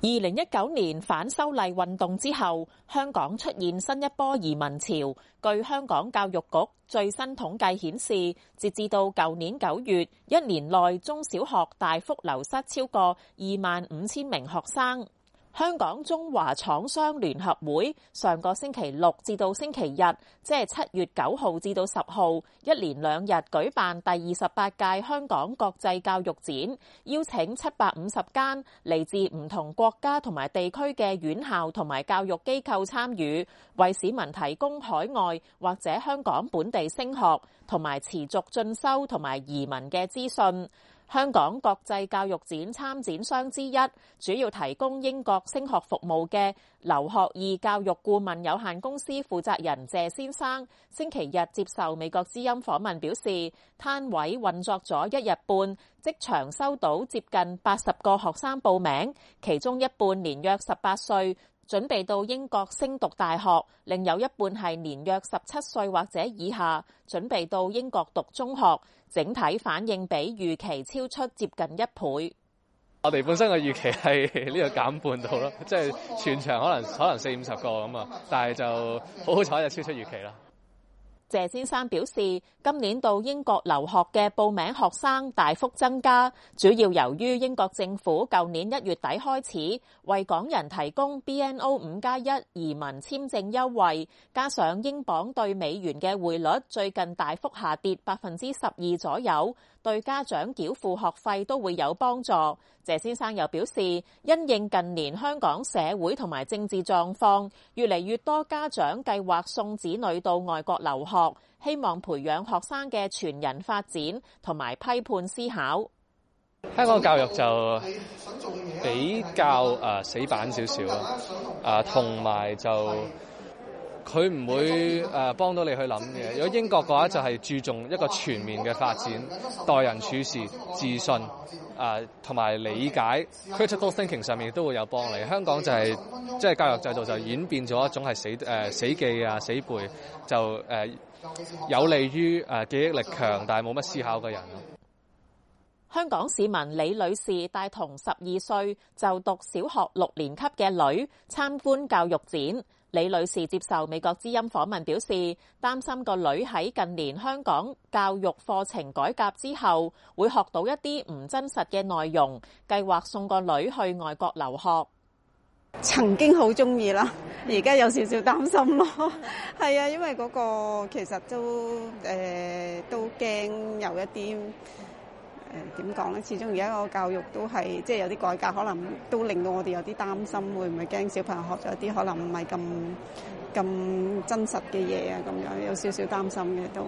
2019年反修例運動之後，香港出現新一波移民潮。據香港教育局最新統計顯示，截至到舊年9月，一年內中小學大幅流失超過25,000名學生。香港中華廠商聯合會上個星期六至到星期日，即係7月9號至到10號，一連2日舉辦第28屆香港國際教育展，邀請750間嚟自唔同國家同埋地區嘅院校同埋教育機構參與，為市民提供海外或者香港本地升學同埋持續進修同埋移民嘅資訊。香港國際教育展參展商之一，主要提供英國升學服務嘅留學易教育顧問有限公司負責人謝先生，星期日接受美國之音訪問表示，攤位運作咗1日半，即場收到接近80個學生報名，其中一半年約18歲，準備到英國升讀大學，另有一半係年約17歲或者以下，準備到英國讀中學。整體反應比預期超出接近1倍。 我哋本身嘅預期係呢個減半到咯，即係全場可能40-50個咁啊，但係就好彩就超出預期啦。 謝先生表示，今年到英國留學嘅報名學生大幅增加，主要由於英國政府舊年1月底開始為港人提供 BNO 5+1 移民簽證優惠，加上英鎊對美元嘅匯率最近大幅下跌12%左右，對家長繳付學費都會有幫助。謝先生又表示，因應近年香港社會同埋政治狀況，越嚟越多家長計劃送子女到外國留學，希望培養學生嘅全人發展同埋批判思考。 香港教育就比較死板少少咯，同埋就佢唔會幫到你去諗嘅。如果英國嘅話，就係注重一個全面嘅發展，待人處事、自信同埋理解 critical thinking 上面都會有幫你。香港就係即係教育制度就演變咗一種係死記啊、死背，就有利於記憶力強但係冇乜思考嘅人。 香港市民李女士帶同12歲就讀小學6年級嘅女參觀教育展。李女士接受美國之音訪問表示，擔心個女喺近年香港教育課程改革之後會學到一啲唔真實嘅內容，計劃送個女去外國留學。 曾經好鍾意啦，而家有少少擔心咯。係啊，因為嗰個其實都驚有一啲點講咧？始終而家個教育都係即係有啲改革，可能都令到我哋有啲擔心，會唔會驚小朋友學咗一啲可能唔係咁真實嘅嘢啊？咁樣有少少擔心嘅都。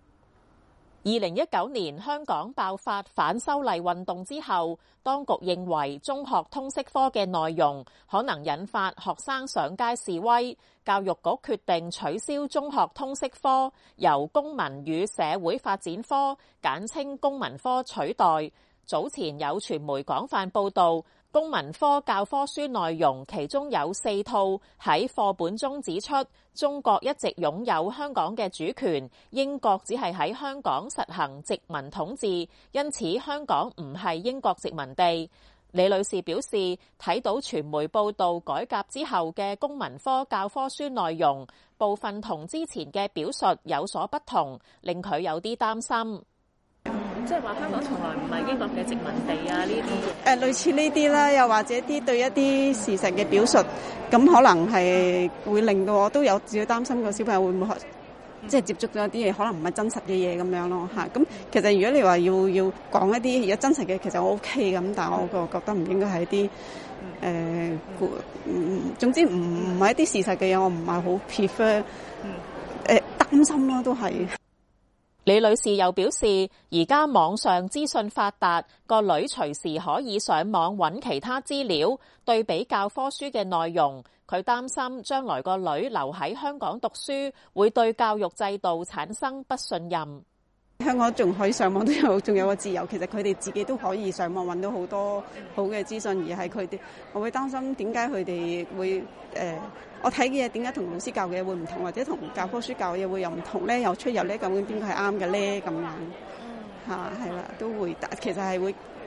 2019年香港爆發反修例運動之後，當局認為中學通識科嘅內容可能引發學生上街示威，教育局決定取消中學通識科，由公民與社會發展科簡稱公民科取代。早前有傳媒廣泛報導，公民科教科書內容其中有4套喺課本中指出，中國一直擁有香港嘅主權，英國只係喺香港實行殖民統治，因此香港唔係英國殖民地。李女士表示，睇到傳媒報導改革之後嘅公民科教科書內容，部分同之前嘅表述有所不同，令佢有啲擔心。 即係話香港從來唔係英國嘅殖民地啊！呢啲類似呢啲啦，又或者啲對一啲事實嘅表述，咁可能係會令到我都有少少擔心個小朋友會唔會即係接觸咗一啲嘢，可能唔係真實嘅嘢咁樣咯嚇。咁其實如果你話要講一啲而家真實嘅，其實我 OK 咁，但係我覺得唔應該係一啲總之唔係一啲事實嘅嘢，我唔係好 prefer 擔心咯，都係。 李女士又表示，而家網上資訊發達，個女隨時可以上網揾其他資料，對比教科書嘅內容，佢擔心將來個女留喺香港讀書，會對教育制度產生不信任。 香港仲可以上網仲有個自由，其實佢哋自己都可以上網揾到好多好嘅資訊，而係佢哋，我會擔心點解佢哋會我睇嘅嘢點解同老師教嘅嘢會唔同，或者同教科書教嘅嘢會又唔同咧，又出入咧，究竟邊個係啱嘅咧？咁樣係啦，都會其實係會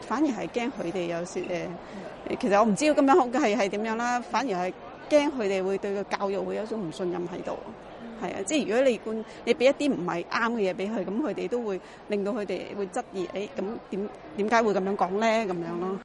反而係驚佢哋有時其實我唔知道咁樣係點樣啦，反而係驚佢哋會對個教育會有一種唔信任喺度。係啊，即係如果你俾一啲唔係啱嘅嘢俾佢，咁佢哋都會令到佢哋會質疑，咁點解會咁樣講咧？咁樣咯。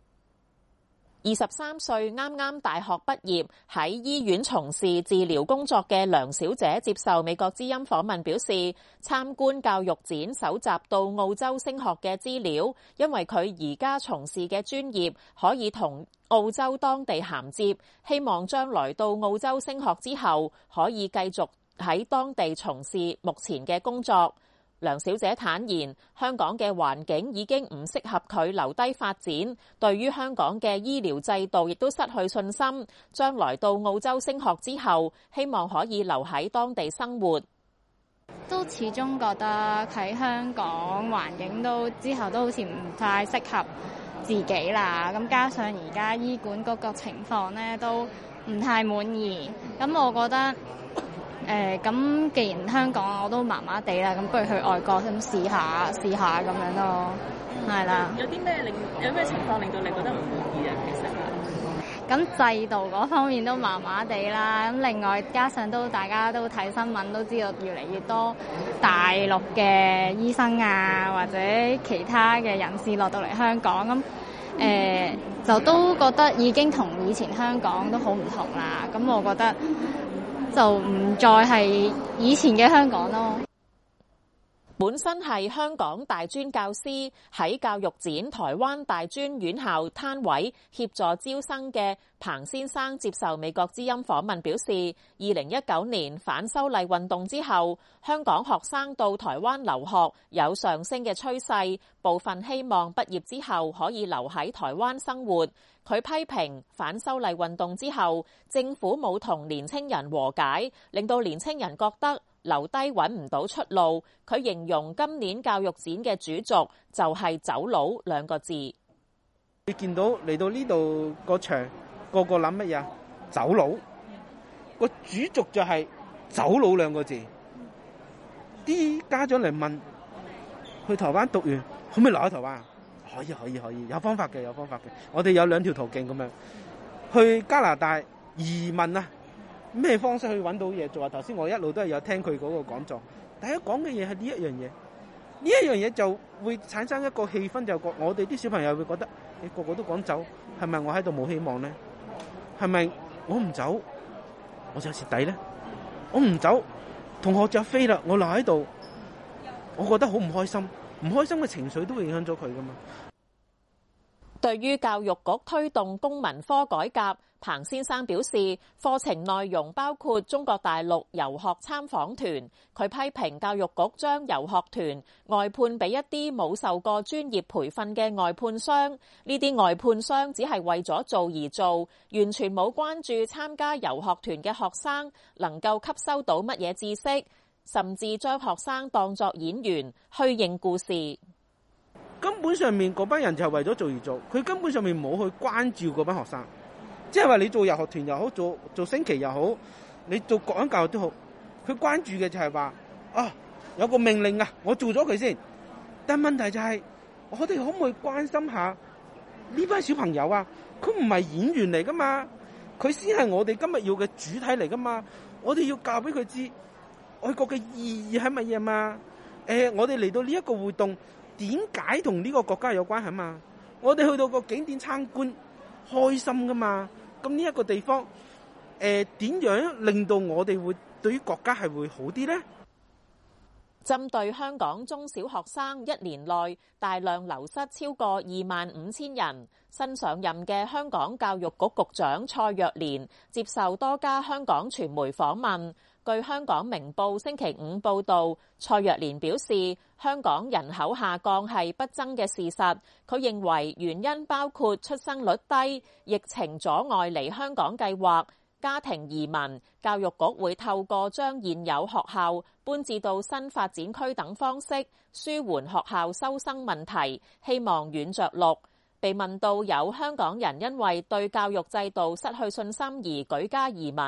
23歲啱啱大學畢業，喺醫院從事治療工作嘅梁小姐接受美國之音訪問表示，參觀教育展搜集到澳洲升學嘅資料，因為佢而家從事嘅專業可以同澳洲當地銜接，希望將來到澳洲升學之後可以繼續喺當地從事目前嘅工作。梁小姐坦言，香港嘅環境已經唔適合佢留低發展，對於香港嘅醫療制度亦都失去信心。將來到澳洲升學之後，希望可以留喺當地生活。 都始終覺得喺香港環境之後都好似唔太適合自己啦。咁加上而家醫管局個情況呢都唔太滿意，咁我覺得咁既然香港我都麻麻地啦，咁不如去外國咁試下咁樣咯，係啦。有咩情況令到你覺得唔滿意啊？其實咁制度嗰方面都麻麻地啦，咁另外加上大家都睇新聞都知道越嚟越多大陸嘅醫生啊，或者其他嘅人士落到嚟香港，咁就都覺得已經同以前香港都好唔同啦。咁我覺得就唔再係以前嘅香港咯。 本身係香港大專教師，喺教育展台灣大專院校攤位協助招生嘅彭先生接受美國之音訪問表示，2019年反修例運動之後，香港學生到台灣留學有上升嘅趨勢，部分希望畢業之後可以留喺台灣生活。佢批評反修例運動之後，政府冇同年青人和解，令到年青人覺得留低揾唔到出路。佢形容今年教育展嘅主軸就係走佬兩個字。 你見到嚟到呢度個場，個個諗乜嘢？走佬。個主軸就係走佬兩個字。啲家長嚟問，去台灣讀完可唔可以留喺台灣？可以，有方法嘅。我哋有2條途徑咁樣去加拿大移民啊。咩方式去揾到嘢做啊？頭先我一路都係有聽佢嗰個講座，大家講嘅嘢係呢一樣嘢，呢一樣嘢就會產生一個氣氛，就我哋啲小朋友會覺得，你個個都講走，係咪我喺度冇希望呢？係咪我唔走我就蝕底呢？我唔走，同學就飛啦，我留喺度，我覺得好唔開心，唔開心嘅情緒都會影響咗佢噶嘛。 對於教育局推動公民科改革，彭先生表示，課程內容包括中國大陸遊學參訪團。佢批評教育局將遊學團外判俾一啲冇受過專業培訓嘅外判商，呢啲外判商只係為咗做而做，完全冇關注參加遊學團嘅學生能夠吸收到乜嘢知識，甚至將學生當作演員，虛應故事。 根本上面嗰班人就係為咗做而做，佢根本上面冇去關注嗰班學生。即係話你做遊學團又好，做升旗又好，你做國安教育都好，佢關注嘅就係話有個命令啊，我做咗佢先。但問題就係，我哋可唔可以關心下呢班小朋友啊？佢唔係演員嚟噶嘛，佢先係我哋今日要嘅主體嚟噶嘛。我哋要教俾佢知愛國嘅意義係乜嘢嘛？我哋嚟到呢一個活動，點解同呢個國家有關係嘛？我哋去到個景點參觀，開心噶嘛？咁呢一個地方，點樣令到我哋會對於國家係會好啲呢？ 針對香港中小學生1年內大量流失超過25,000人，新上任嘅香港教育局局長蔡若蓮接受多家香港傳媒訪問。據香港明報星期5報導，蔡若蓮表示，香港人口下降係不爭嘅事實。佢認為原因包括出生率低、疫情阻礙嚟香港計劃、家庭移民。教育局會透過將現有學校搬至到新發展區等方式，舒緩學校收生問題，希望軟着陸。被問到有香港人因為對教育制度失去信心而舉家移民，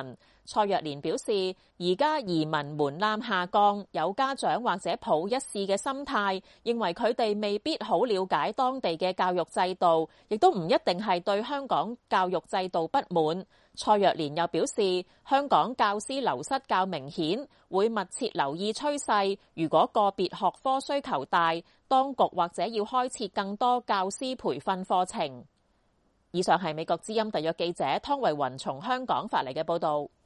蔡若蓮表示，而家移民門檻下降，有家長或者抱一試嘅心態，認為佢哋未必好了解當地嘅教育制度，亦都唔一定係對香港教育制度不滿。蔡若蓮又表示，香港教師流失較明顯，會密切留意趨勢，如果個別學科需求大，當局或者要開設更多教師培訓課程。以上係美國之音特約記者湯慧雲從香港發嚟嘅報導。